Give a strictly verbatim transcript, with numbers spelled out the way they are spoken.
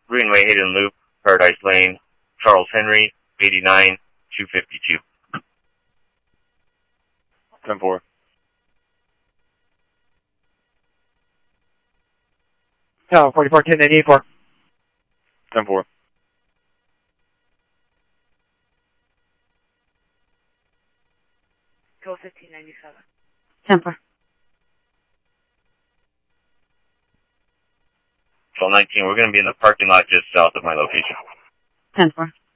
Greenway Hayden Loop, Paradise Lane, Charles Henry, eighty-nine, two fifty-two. ten four. No, forty-four ten eighty-four. ten four. twelve fifteen ninety-seven. ten four. twelve nineteen, we're going to be in the parking lot just south of my location. ten four.